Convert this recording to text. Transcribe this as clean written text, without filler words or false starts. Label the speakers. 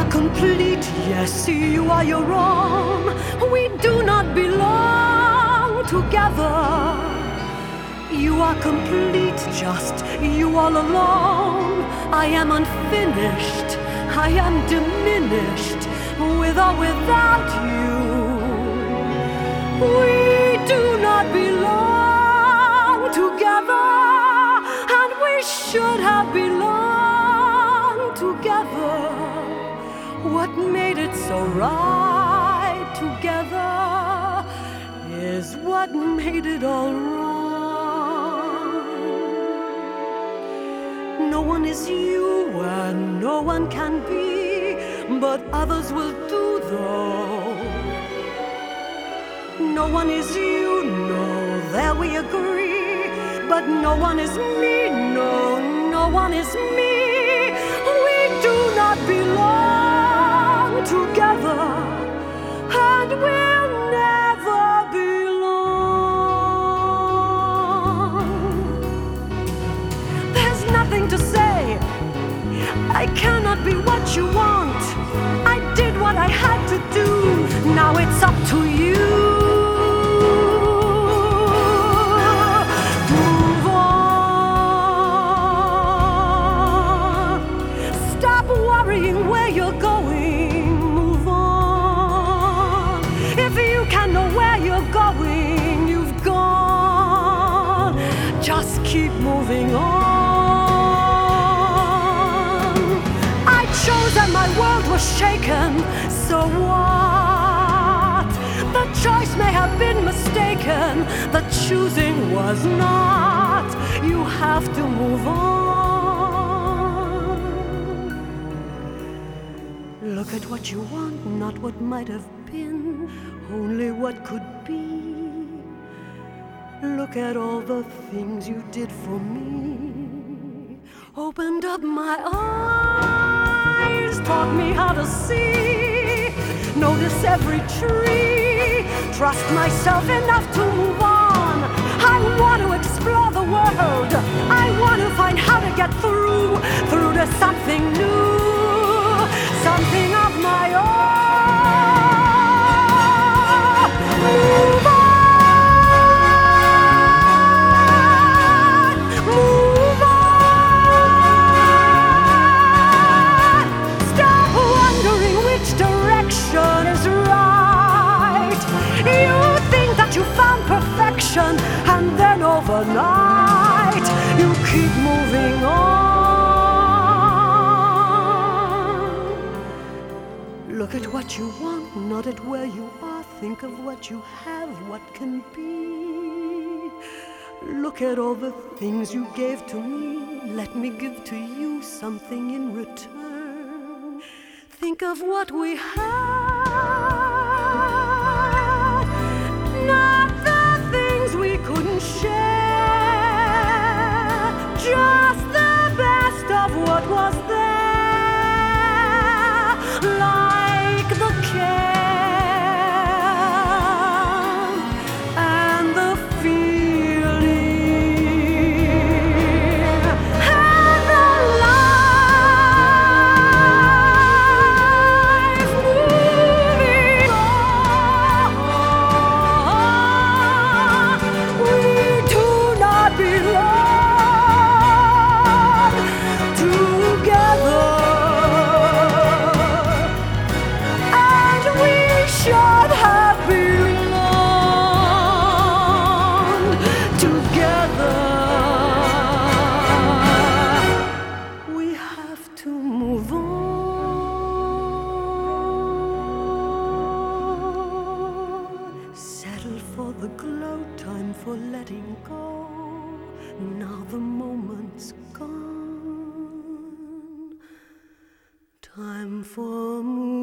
Speaker 1: are complete, yes, you are your own. We do not belong together. You are complete, just you all alone. I am unfinished, I am diminished, with or without you. We do not belong together, and we should have belonged together. What made it so right together is what made it all wrong. No one is you and no one can be, but others will do though. No one is you, no, there we agree, but no one is me, no, no one is me. We do not belong together, and we'll never belong. There's nothing to say, I cannot be what you want. I did what I had to do, now it's up to you. Move on. Stop worrying where you're going. Move on. If you can know where you're going, you've gone. Just keep moving on. I chose and my world was shaken, so what? The choice may have been mistaken, the choosing was not. You have to move on. Look at what you want, not what might have been, only what could be. Look at all the things you did for me. Opened up my eyes, taught me how to see. Notice every tree, trust myself enough to move on. I want to explore the world, I want to find how to get through to something new, something of my own. Move on, move on. Stop wondering which direction is right. You think that you found perfection, and then overnight you keep moving on. Look at what you want, not at where you are. Think of what you have, what can be. Look at all the things you gave to me. Let me give to you something in return. Think of what we had, not the things we couldn't share, just the best of what was there, like the care and the feeling and the life moving on. We do not belong together, and we should have belonged together. We have to move on. Settle for the glow, time for letting go. Now the moment's gone. Time for moving.